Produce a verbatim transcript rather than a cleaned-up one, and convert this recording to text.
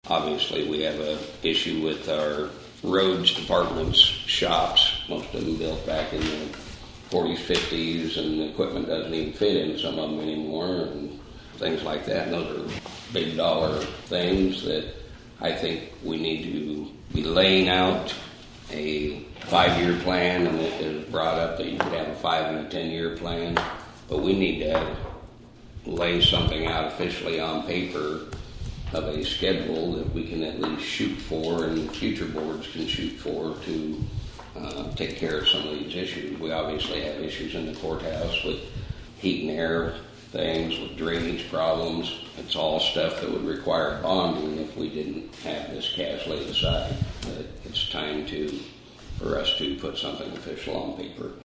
Obviously, we have an issue with our roads department's shops. Most of them built back in the forties, fifties, and the equipment doesn't even fit in some of them anymore, and things like that. And those are big dollar things that I think we need to be laying out a five-year plan, and it is brought up that you could have a five and a ten-year plan, but we need to lay something out officially on paper of a schedule that we can at least shoot for and future boards can shoot for to uh, take care of some of these issues. We obviously have issues in the courthouse with heat and air things, with drainage problems. It's all stuff that would require bonding if we didn't have this cash laid aside. But it's time to for us to put something official on paper.